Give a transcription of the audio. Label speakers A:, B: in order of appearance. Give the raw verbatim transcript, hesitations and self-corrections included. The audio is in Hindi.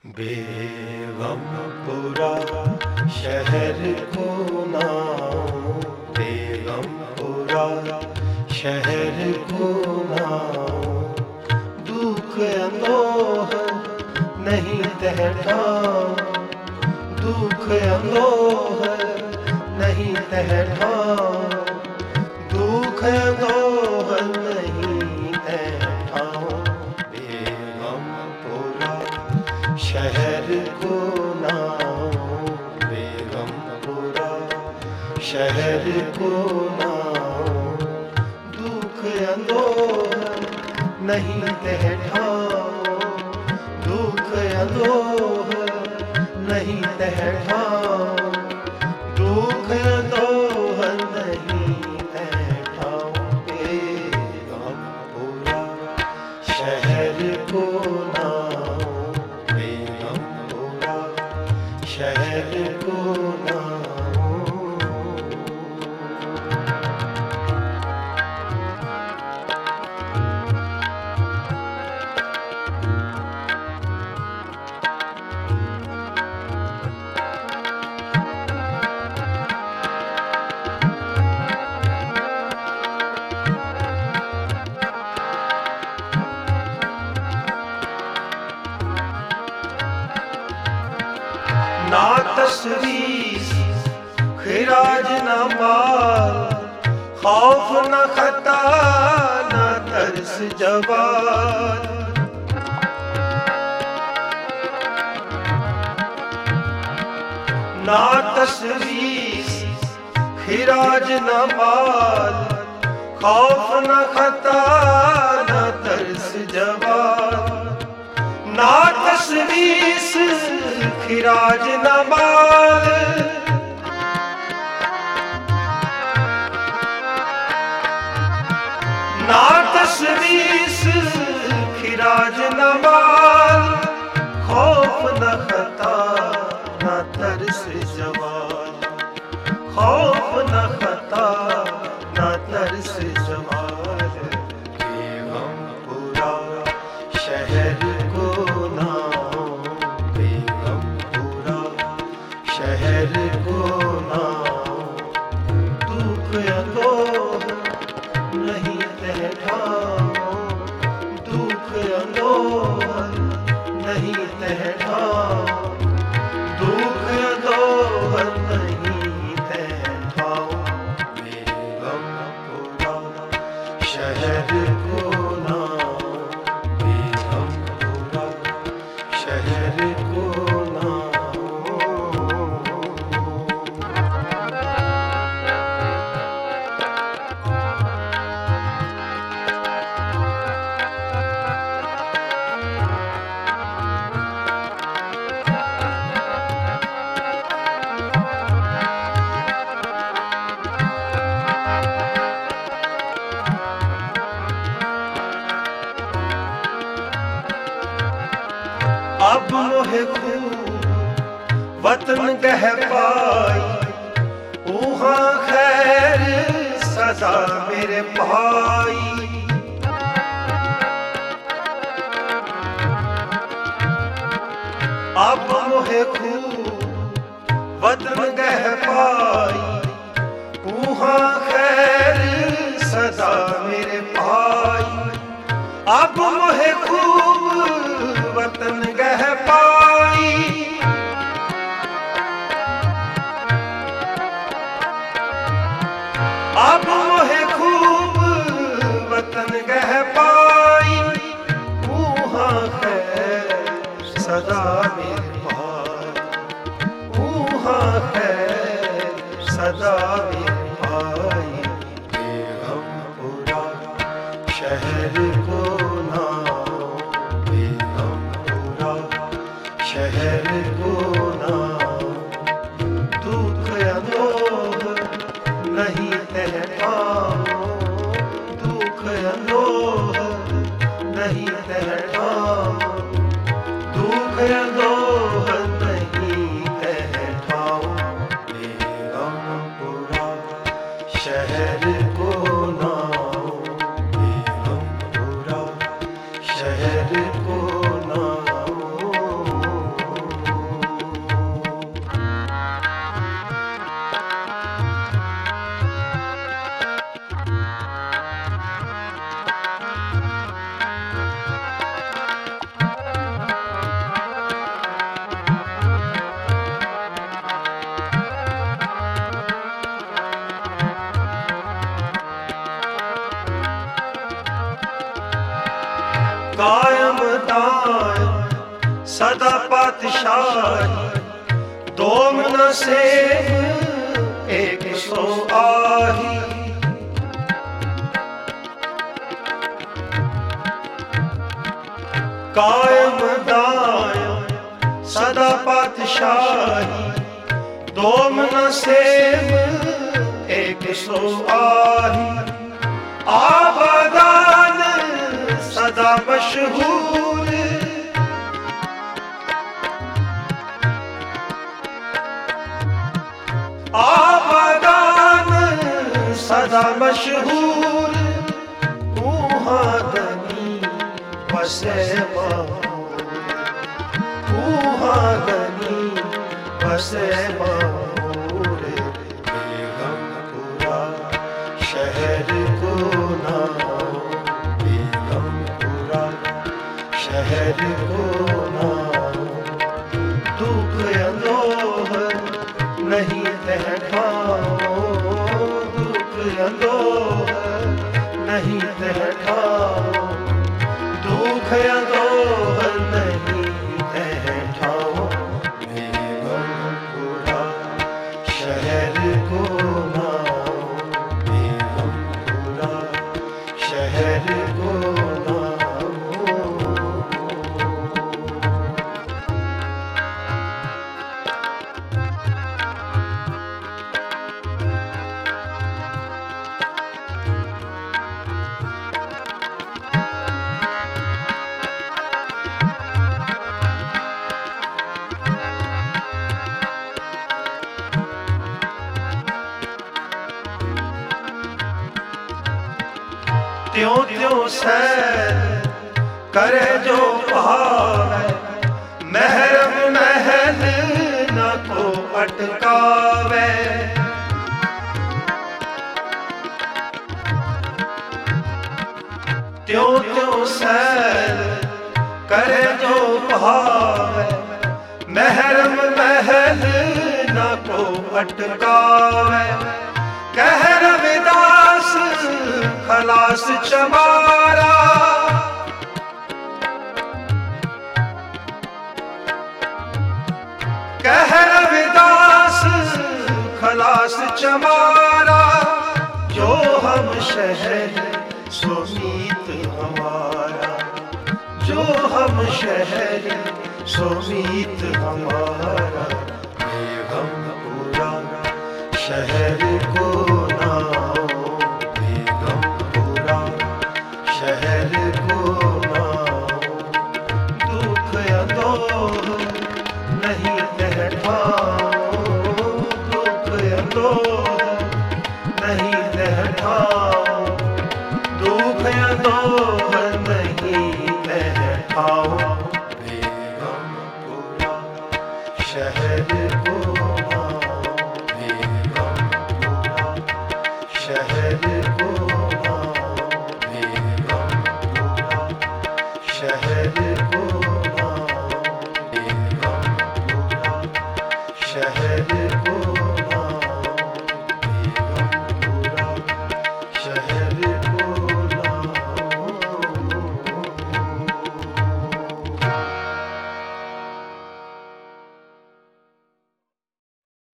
A: बेगमपुरा शहर को नाओ, बेगमपुरा शहर को नाओ। दुख अंदोह नहीं तहठाओ, दुख अंदोह नहीं तहठाओ, दुख अंदोह नहीं तहठाओ। बेगमपुरा शहर को नाओ, बेगमपुरा शहर को नाओ। दुख अंदोह नहीं तहठाओ, दुख अंदोह नहीं तहठाओ, दुख अंदोह नहीं तहठाओ। बेगमपुरा शहर को नाओ, बेगमपुरा शहर को नाओ। ना तस्वीर खिराज न माल, खौफ न खता न तरस जवाल। ना तस्वीर खिराज न माल, खौफ न खता न तरस जवाल। ना तस्वीर खिराज न माल, ना तस्वीर खिराज न माल। खौफ न खता न तरस जवाल, खौफ न खता न तरस जवाल। बेगमपुरा शहर को नाओ, बेगमपुरा शहर को नाओ। दुख अंदोह नहीं तहठाओ, दुख अंदोह नहीं तहठाओ, दुख अंदोह नहीं तहठाओ। बेगमपुरा शहर को नाओ, बेगमपुरा शहर को नाओ। अब मोहे खूब वतन कह पाई, वहाँ खैर सदा मेरे भाई। अब मोहे खूब वतन कह पाई, वहाँ खैर सदा मेरे भाई। अब मोहे खूब वतन कह पाई, अब मोहे खूब वतन कह पाई। वहाँ खैर सदा मेरे भाई, वहाँ खैर सदा मेरे भाई। बेगमपुरा शहर को नाओ, बेगमपुरा शहर को नाओ। दुख अंदोह नहीं तहठाओ, दुख अंदोह नहीं तहठाओ, दुख अंदोह नहीं तहठाओ। बेगमपुरा शहर को नाओ, बेगमपुरा शहर को नाओ। सदा पातशाही, दोम न सेव एक सो आही। कायम दायम सदा पातशाही, दोम न सेव एक सो आही। आबादान सदा मशहूर, आबादान सदा मशहूर। ऊहाँ गनी बसे माहौर, ऊहाँ गनी बसे माहौर। बेगमपुरा शहर को नाओ, बेगमपुरा शहर को नाओ। दुख अंदोह नहीं तह ठाओ, दुख अंदोह नहीं तह ठाओ, दुख अंदोह नहीं तह ठाओ। बेगमपुरा शहर को नाओ, बेगमपुरा शहर को नाओ। त्यों त्यों सैर करे जो भावे, महरम महल न को अटकावे। त्यों त्यों सैर करे जो भावे, महरम महल न को अटकावे। कह रविदास खलास चमारा, कह रविदास खलास चमारा। जो हम शहर सो मीत हमारा, जो हम शहर सो मीत हमारा। बेगमपुरा शहर को नाओ, बेगमपुरा शहर को नाओ। दुख अंदोह नहीं तह ठाओ,